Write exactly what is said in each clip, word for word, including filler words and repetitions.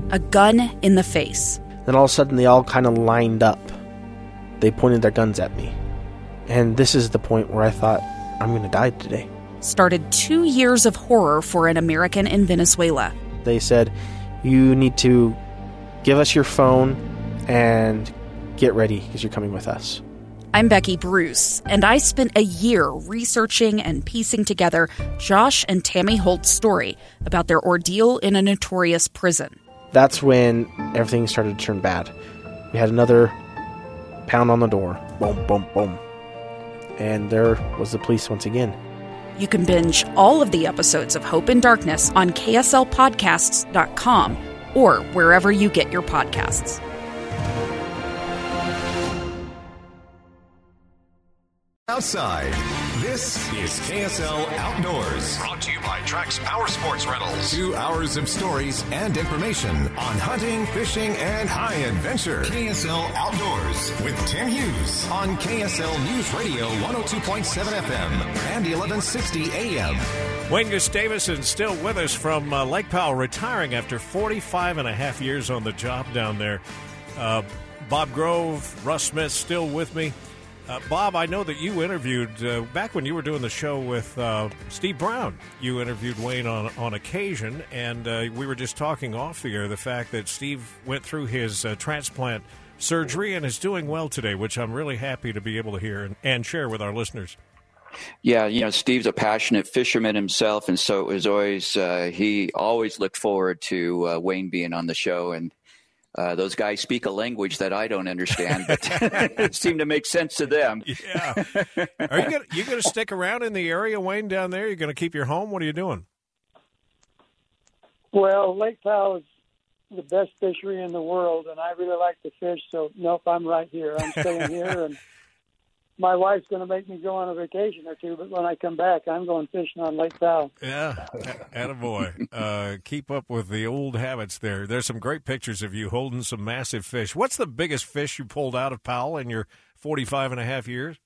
a gun in the face. Then all of a sudden they all kind of lined up. They pointed their guns at me. And this is the point where I thought, I'm going to die today. Started two years of horror for an American in Venezuela. They said, you need to give us your phone and get ready because you're coming with us. I'm Becky Bruce, and I spent a year researching and piecing together Josh and Tammy Holt's story about their ordeal in a notorious prison. That's when everything started to turn bad. We had another pound on the door. Boom, boom, boom. And there was the police once again. You can binge all of the episodes of Hope in Darkness on K S L podcasts dot com or wherever you get your podcasts. Outside, this is K S L Outdoors. Brought to you by Trax Power Sports Rentals. Two hours of stories and information on hunting, fishing, and high adventure. K S L Outdoors with Tim Hughes on K S L News Radio one oh two point seven F M and eleven sixty A M. Wayne Gustavus still with us from uh, Lake Powell, retiring after forty-five and a half years on the job down there. Uh, Bob Grove, Russ Smith still with me. Uh, Bob, I know that you interviewed, uh, back when you were doing the show with uh, Steve Brown, you interviewed Wayne on on occasion, and uh, we were just talking off the air, the fact that Steve went through his uh, transplant surgery and is doing well today, which I'm really happy to be able to hear and, and share with our listeners. Yeah, you know, Steve's a passionate fisherman himself, and so it was always, uh, he always looked forward to uh, Wayne being on the show, and Uh, those guys speak a language that I don't understand, but it seemed to make sense to them. Yeah. Are you gonna, you going to stick around in the area, Wayne, down there? You going to keep your home? What are you doing? Well, Lake Powell is the best fishery in the world, and I really like to fish, so nope, I'm right here. I'm staying here, and my wife's going to make me go on a vacation or two, but when I come back, I'm going fishing on Lake Powell. Yeah, attaboy. Uh, keep up with the old habits there. There's some great pictures of you holding some massive fish. What's the biggest fish you pulled out of Powell in your forty-five and a half years?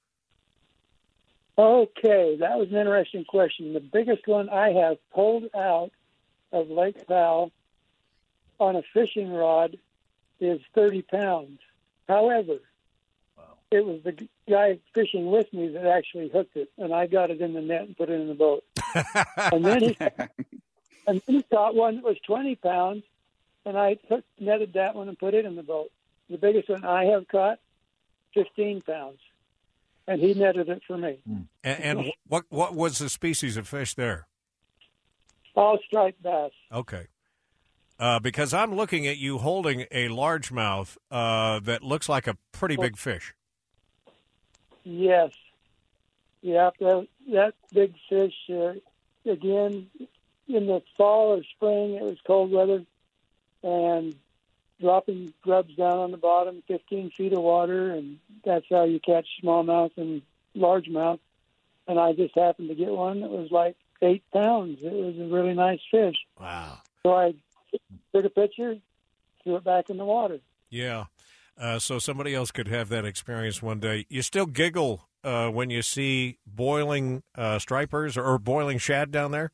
Okay, that was an interesting question. The biggest one I have pulled out of Lake Powell on a fishing rod is thirty pounds. However, it was the guy fishing with me that actually hooked it, and I got it in the net and put it in the boat. and then he and then he caught one that was twenty pounds, and I took, netted that one and put it in the boat. The biggest one I have caught, fifteen pounds, and he netted it for me. And, and what what was the species of fish there? All striped bass. Okay. Uh, because I'm looking at you holding a largemouth uh, that looks like a pretty big fish. Yes. Yeah, that, that big fish, uh, again, in the fall or spring, it was cold weather, and dropping grubs down on the bottom, fifteen feet of water, and that's how you catch smallmouth and largemouth. And I just happened to get one that was like eight pounds. It was a really nice fish. Wow. So I took a picture, threw it back in the water. Yeah. Uh, so somebody else could have that experience one day. You still giggle uh, when you see boiling uh, stripers or, or boiling shad down there?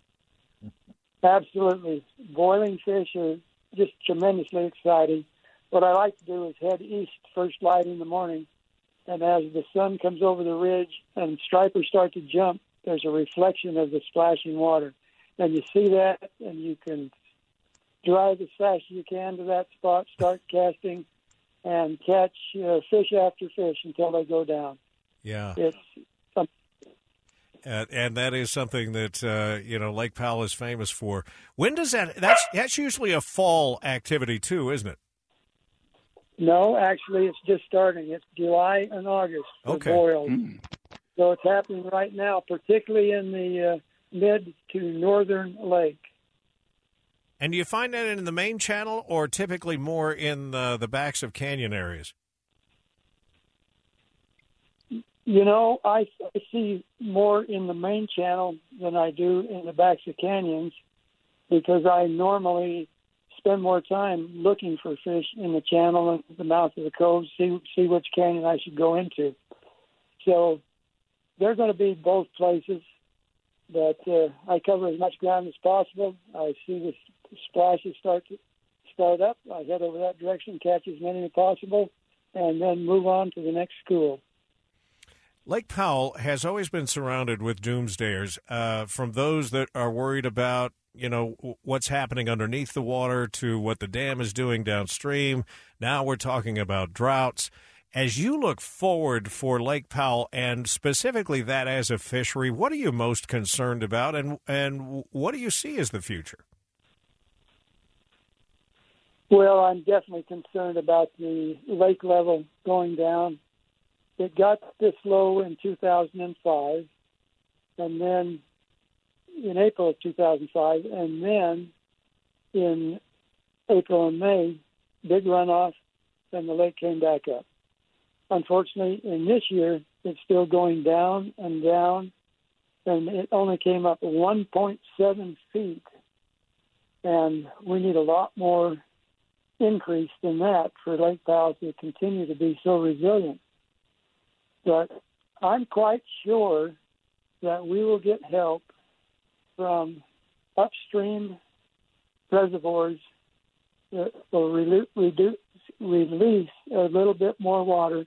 Absolutely. Boiling fish are just tremendously exciting. What I like to do is head east first light in the morning, and as the sun comes over the ridge and stripers start to jump, there's a reflection of the splashing water. And you see that, and you can drive as fast as you can to that spot, start casting, and catch uh, fish after fish until they go down. Yeah. It's something. Uh, and that is something that, uh, you know, Lake Powell is famous for. When does that, that's, that's usually a fall activity too, isn't it? No, actually, it's just starting. It's July and August for okay. boils. Mm. So it's happening right now, particularly in the uh, mid to northern lake. And do you find that in the main channel or typically more in the, the backs of canyon areas? You know, I, I see more in the main channel than I do in the backs of canyons because I normally spend more time looking for fish in the channel and the mouth of the cove, see see which canyon I should go into. So they're going to be both places, but uh, I cover as much ground as possible. I see the splashes start to start up, I head over that direction, catch as many as possible, and then move on to the next school. Lake Powell has always been surrounded with doomsdayers, uh, from those that are worried about, you know, what's happening underneath the water to what the dam is doing downstream. Now we're talking about droughts. As you look forward for Lake Powell, and specifically that as a fishery, what are you most concerned about, and and what do you see as the future? Well, I'm definitely concerned about the lake level going down. It got this low in two thousand five, and then in April of two thousand five, and then in April and May, big runoff, and the lake came back up. Unfortunately, in this year, it's still going down and down, and it only came up one point seven feet, and we need a lot more increase than that for Lake Powell to continue to be so resilient. But I'm quite sure that we will get help from upstream reservoirs that will relu- reduce, release a little bit more water.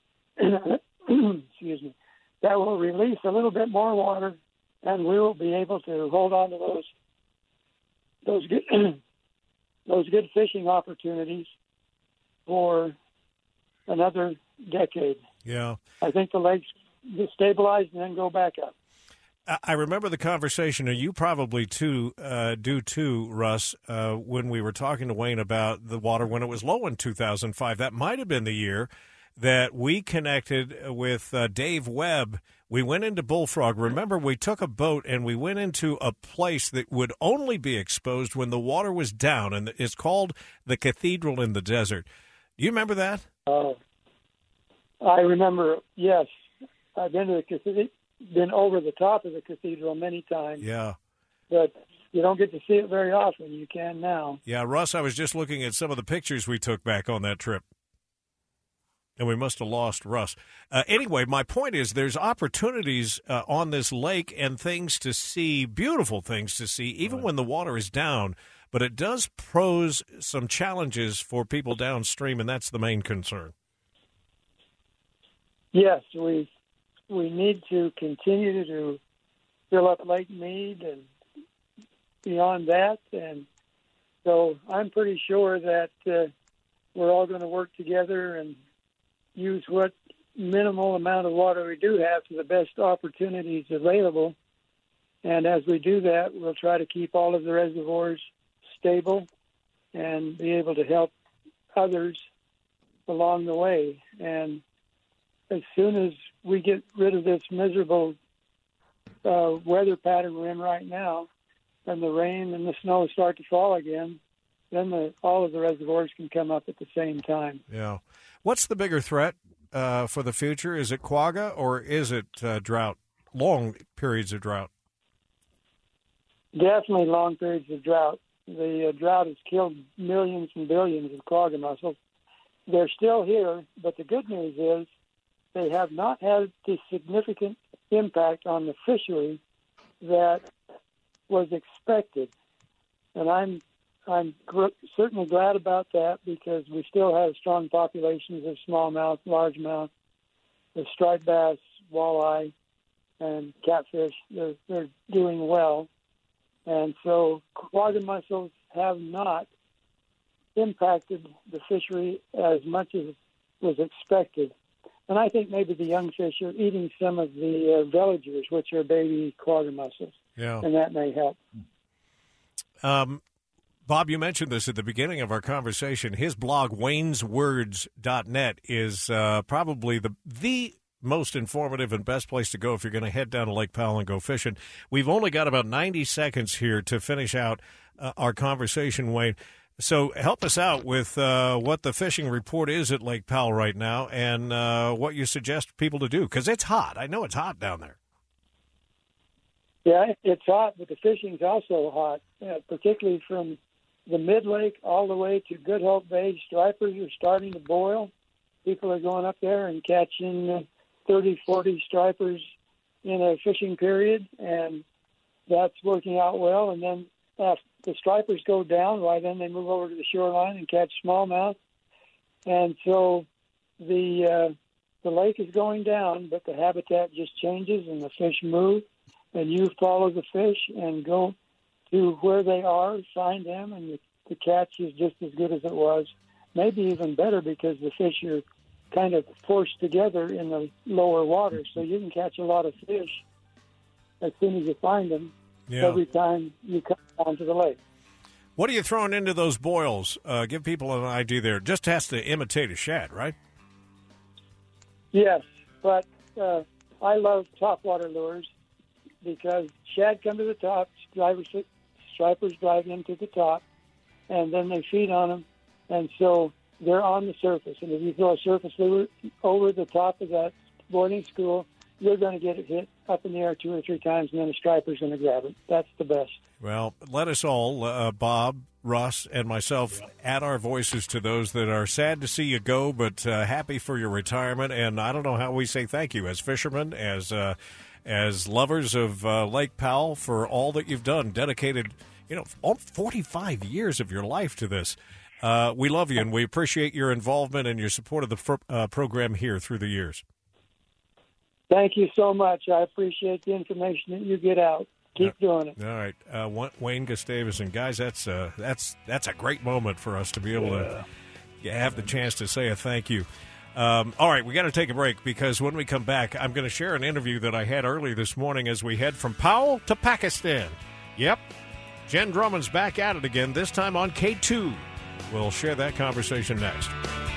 Excuse me. That will release a little bit more water, and we will be able to hold on to those those good those good fishing opportunities for another decade. Yeah. I think the lakes get stabilized and then go back up. I remember the conversation, and you probably too uh, do too, Russ, uh, when we were talking to Wayne about the water when it was low in two thousand five. That might have been the year that we connected with uh, Dave Webb. We went into Bullfrog. Remember, we took a boat and we went into a place that would only be exposed when the water was down, and it's called the Cathedral in the Desert. Do you remember that? Uh, I remember, yes. I've been to the cathedral, been over the top of the cathedral many times. Yeah. But you don't get to see it very often. You can now. Yeah, Russ, I was just looking at some of the pictures we took back on that trip. And we must have lost Russ. Uh, anyway, my point is there's opportunities uh, on this lake and things to see, beautiful things to see, even right. when the water is down. But it does pose some challenges for people downstream, and that's the main concern. Yes, we we need to continue to fill up Lake Mead and beyond that. And so I'm pretty sure that uh, we're all going to work together and use what minimal amount of water we do have to the best opportunities available. And as we do that, we'll try to keep all of the reservoirs stable and be able to help others along the way. And as soon as we get rid of this miserable uh, weather pattern we're in right now, and the rain and the snow start to fall again, then the, all of the reservoirs can come up at the same time. Yeah. What's the bigger threat uh, for the future? Is it quagga or is it uh, drought, long periods of drought? Definitely long periods of drought. The uh, drought has killed millions and billions of quagga mussels. They're still here, but the good news is they have not had the significant impact on the fishery that was expected. And I'm I'm gr- certainly glad about that, because we still have strong populations of smallmouth, largemouth, the striped bass, walleye, and catfish. They're, they're doing well. And so quagga mussels have not impacted the fishery as much as was expected. And I think maybe the young fish are eating some of the uh, villagers, which are baby quagga mussels. Yeah. And that may help. Um, Bob, you mentioned this at the beginning of our conversation. His blog, waynes words dot net, is uh, probably the the most informative and best place to go if you're going to head down to Lake Powell and go fishing. We've only got about ninety seconds here to finish out uh, our conversation, Wayne. So help us out with uh, what the fishing report is at Lake Powell right now, and uh, what you suggest people to do, because it's hot. I know it's hot down there. Yeah, it's hot, but the fishing's also hot, uh, particularly from the mid-lake all the way to Good Hope Bay. Stripers are starting to boil. People are going up there and catching uh, thirty, forty stripers in a fishing period, and that's working out well. And then the stripers go down, why then they move over to the shoreline and catch smallmouth. And so the uh, the lake is going down, but the habitat just changes and the fish move. And you follow the fish and go to where they are, find them, and the, the catch is just as good as it was. Maybe even better because the fish are kind of forced together in the lower water, so you can catch a lot of fish as soon as you find them yeah. every time you come onto the lake. What are you throwing into those boils? Uh, give people an idea there. Just has to imitate a shad, right? Yes, but uh, I love topwater lures because shad come to the top, stripers, stripers drive them to the top, and then they feed on them, and so they're on the surface. And if you throw a surface lure over the top of that boarding school, you're going to get it hit up in the air two or three times, and then the striper's going to grab it. That's the best. Well, let us all, uh, Bob, Russ, and myself, add our voices to those that are sad to see you go, but uh, happy for your retirement. And I don't know how we say thank you as fishermen, as uh, as lovers of uh, Lake Powell, for all that you've done, dedicated, you know, all forty-five years of your life to this. Uh, we love you, and we appreciate your involvement and your support of the fr- uh, program here through the years. Thank you so much. I appreciate the information that you get out. Keep uh, doing it. All right, uh, Wayne Gustavus, and guys, that's uh, that's that's a great moment for us to be able yeah. to have the chance to say a thank you. Um, all right, we got to take a break because when we come back, I'm going to share an interview that I had early this morning as we head from Powell to Pakistan. Yep, Jen Drummond's back at it again, this time on K two. We'll share that conversation next.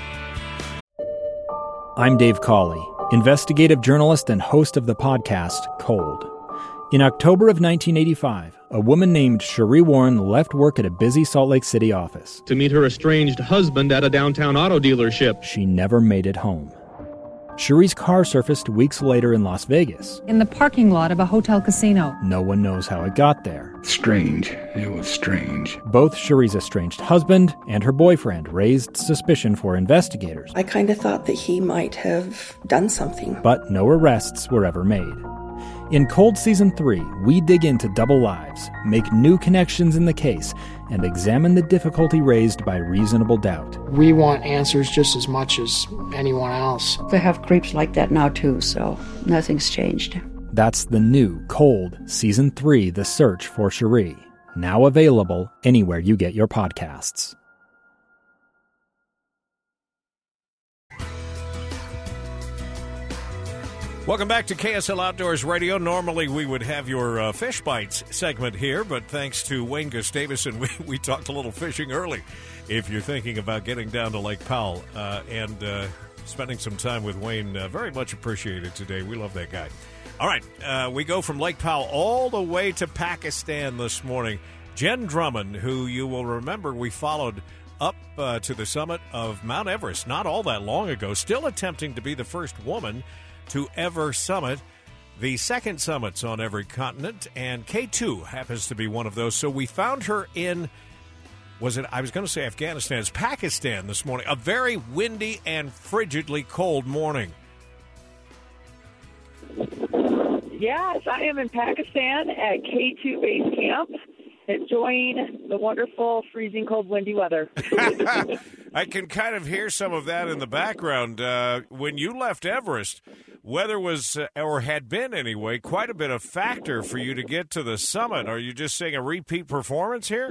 I'm Dave Cawley, investigative journalist and host of the podcast Cold. In October of nineteen eighty-five, a woman named Cherie Warren left work at a busy Salt Lake City office to meet her estranged husband at a downtown auto dealership. She never made it home. Cherie's car surfaced weeks later in Las Vegas. In the parking lot of a hotel casino. No one knows how it got there. Strange. It was strange. Both Cherie's estranged husband and her boyfriend raised suspicion for investigators. I kind of thought that he might have done something. But no arrests were ever made. In Cold Season three, we dig into double lives, make new connections in the case, and examine the difficulty raised by reasonable doubt. We want answers just as much as anyone else. They have creeps like that now, too, so nothing's changed. That's the new Cold Season three, The Search for Cherie, now available anywhere you get your podcasts. Welcome back to K S L Outdoors Radio. Normally we would have your uh, Fish Bites segment here, but thanks to Wayne Gustavus, we, we talked a little fishing early. If you're thinking about getting down to Lake Powell uh, and uh, spending some time with Wayne, uh, very much appreciated today. We love that guy. All right, uh, we go from Lake Powell all the way to Pakistan this morning. Jen Drummond, who you will remember we followed up uh, to the summit of Mount Everest not all that long ago, still attempting to be the first woman to ever summit the second summits on every continent, and K two happens to be one of those. So we found her in, was it, I was going to say Afghanistan, it's Pakistan this morning, a very windy and frigidly cold morning. Yes, I am in Pakistan at K two Base Camp, enjoying the wonderful freezing cold windy weather. I can kind of hear some of that in the background. Uh, when you left Everest, weather was, uh, or had been anyway, quite a bit of factor for you to get to the summit. Are you just seeing a repeat performance here?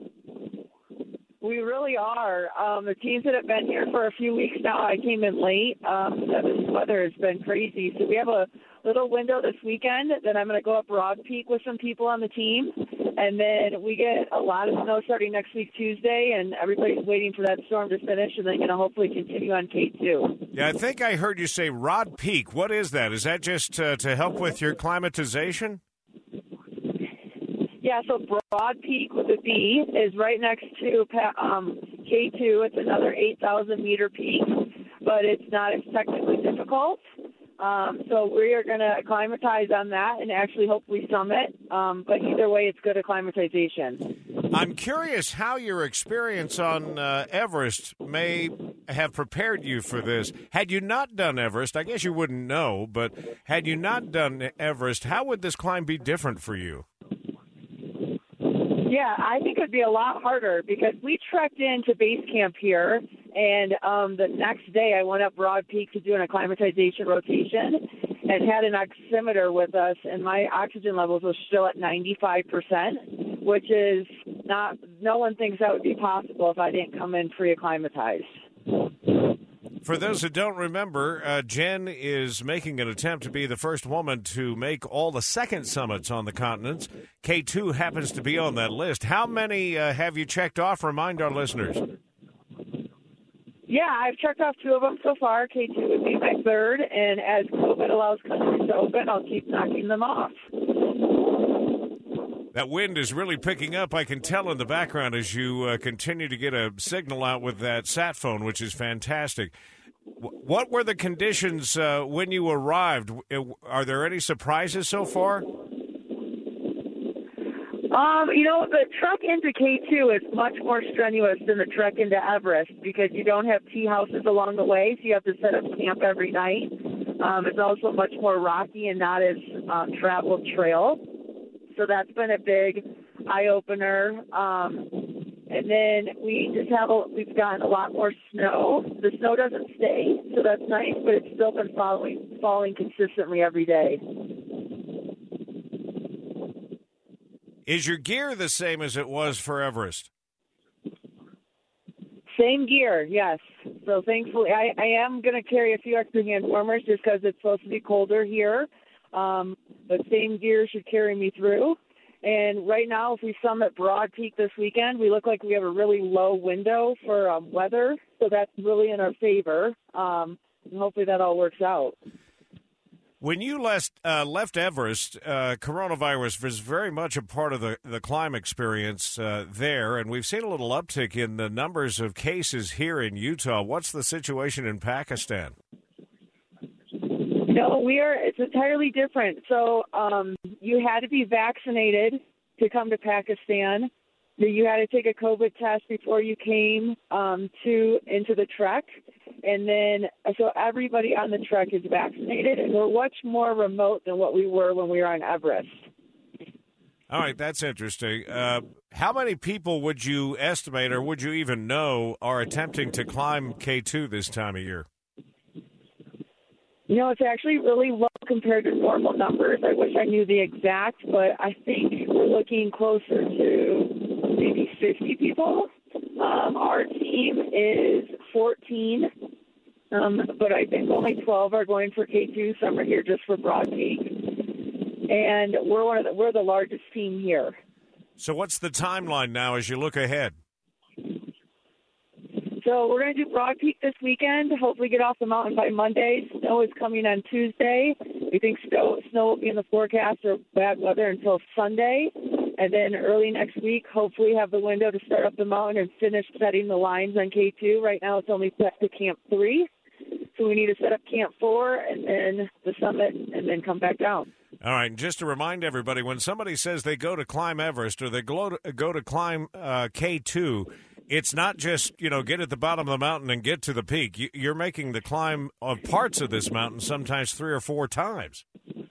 We really are. Um, the teams that have been here for a few weeks now, I came in late. Um, the weather has been crazy. So we have a little window this weekend. Then I'm going to go up Broad Peak with some people on the team. And then we get a lot of snow starting next week, Tuesday, and everybody's waiting for that storm to finish and then going to hopefully continue on K two. Yeah, I think I heard you say Rod Peak. What is that? Is that just uh, to help with your climatization? Yeah, so Broad Peak with a B is right next to um, K two. It's another eight thousand meter peak, but it's not as technically difficult. Um, so we are going to acclimatize on that and actually hopefully summit. Um, but either way, it's good acclimatization. I'm curious how your experience on uh, Everest may have prepared you for this. Had you not done Everest, I guess you wouldn't know, but had you not done Everest, how would this climb be different for you? Yeah, I think it would be a lot harder because we trekked into base camp here, and um, the next day I went up Broad Peak to do an acclimatization rotation and had an oximeter with us, and my oxygen levels were still at ninety-five percent, which is not, no one thinks that would be possible if I didn't come in pre-acclimatized. For those who don't remember, uh, Jen is making an attempt to be the first woman to make all the second summits on the continents. K two happens to be on that list. How many uh, have you checked off? Remind our listeners. Yeah, I've checked off two of them so far. K two would be my third, and as COVID allows countries to open, I'll keep knocking them off. That wind is really picking up. I can tell in the background as you uh, continue to get a signal out with that sat phone, which is fantastic. W- what were the conditions uh, when you arrived? Are there any surprises so far? Um, you know, the trek into K two is much more strenuous than the trek into Everest because you don't have tea houses along the way, so you have to set up camp every night. Um, it's also much more rocky and not as um, traveled trail. So that's been a big eye-opener. Um, and then we just have a, we've gotten a lot more snow. The snow doesn't stay, so that's nice, but it's still been falling, falling consistently every day. Is your gear the same as it was for Everest? Same gear, yes. So thankfully, I, I am going to carry a few extra hand warmers just because it's supposed to be colder here. Um, but same gear should carry me through. And right now, if we summit Broad Peak this weekend, we look like we have a really low window for um, weather. So that's really in our favor. Um, and hopefully that all works out. When you left, uh, left Everest, uh, coronavirus was very much a part of the, the climb experience uh, there, and we've seen a little uptick in the numbers of cases here in Utah. What's the situation in Pakistan? No, we are. It's entirely different. So um, you had to be vaccinated to come to Pakistan. You had to take a COVID test before you came um, to into the trek, and then so everybody on the trek is vaccinated, and we're much more remote than what we were when we were on Everest. All right, that's interesting. Uh, how many people would you estimate, or would you even know, are attempting to climb K two this time of year? You know, it's actually really low compared to normal numbers. I wish I knew the exact, but I think we're looking closer to maybe fifty people. Um, our team is fourteen, um, but I think only twelve are going for K two. Some are here just for Broad Peak, and we're one of the, we're the largest team here. So, what's the timeline now as you look ahead? So we're going to do Broad Peak this weekend, hopefully get off the mountain by Monday. Snow is coming on Tuesday. We think snow, snow will be in the forecast or bad weather until Sunday. And then early next week, hopefully have the window to start up the mountain and finish setting the lines on K two. Right now it's only set to Camp three. So we need to set up Camp four and then the summit and then come back down. All right, and just to remind everybody, when somebody says they go to climb Everest or they go to, go to climb uh, K two, it's not just, you know, get at the bottom of the mountain and get to the peak. You're making the climb of parts of this mountain sometimes three or four times.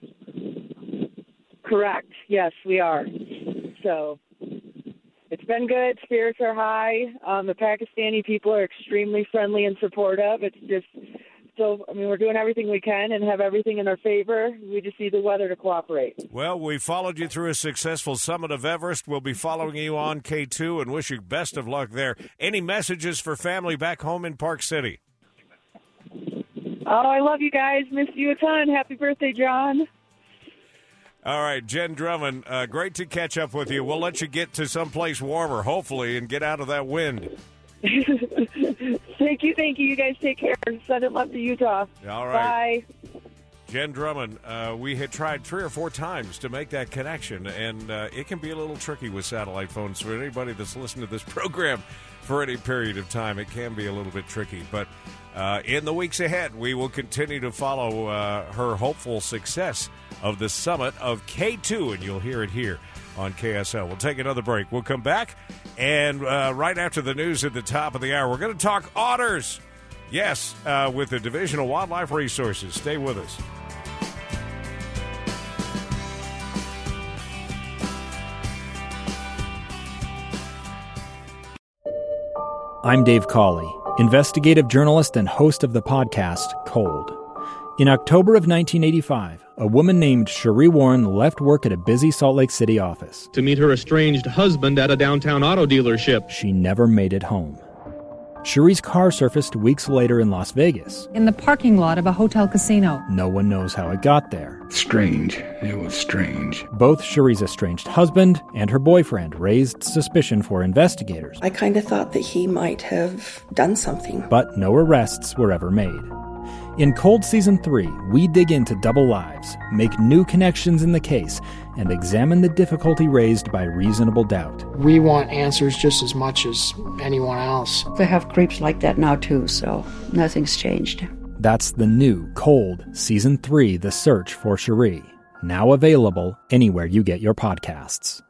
Correct. Yes, we are. So it's been good. Spirits are high. Um, the Pakistani people are extremely friendly and supportive. It's just so, I mean, we're doing everything we can and have everything in our favor. We just need the weather to cooperate. Well, we followed you through a successful summit of Everest. We'll be following you on K two and wish you best of luck there. Any messages for family back home in Park City? Oh, I love you guys. Miss you a ton. Happy birthday, John. All right, Jen Drummond, uh, great to catch up with you. We'll let you get to someplace warmer, hopefully, and get out of that wind. Thank you, thank you. You guys take care. Send it love to Utah. All right. Bye. Jen Drummond, uh, we had tried three or four times to make that connection, and uh, it can be a little tricky with satellite phones. For anybody that's listened to this program for any period of time, it can be a little bit tricky. But uh, in the weeks ahead, we will continue to follow uh, her hopeful success of the summit of K two, and you'll hear it here on K S L. We'll take another break. We'll come back, and uh, right after the news at the top of the hour, we're going to talk otters. Yes, uh, with the Division of Wildlife Resources. Stay with us. I'm Dave Cawley, investigative journalist and host of the podcast Cold. In October of nineteen eighty-five, a woman named Cherie Warren left work at a busy Salt Lake City office to meet her estranged husband at a downtown auto dealership. She never made it home. Cherie's car surfaced weeks later in Las Vegas. In the parking lot of a hotel casino. No one knows how it got there. Strange. It was strange. Both Cherie's estranged husband and her boyfriend raised suspicion for investigators. I kind of thought that he might have done something. But no arrests were ever made. In Cold Season three, we dig into double lives, make new connections in the case, and examine the difficulty raised by reasonable doubt. We want answers just as much as anyone else. They have creeps like that now too, so nothing's changed. That's the new Cold Season three, The Search for Cherie, now available anywhere you get your podcasts.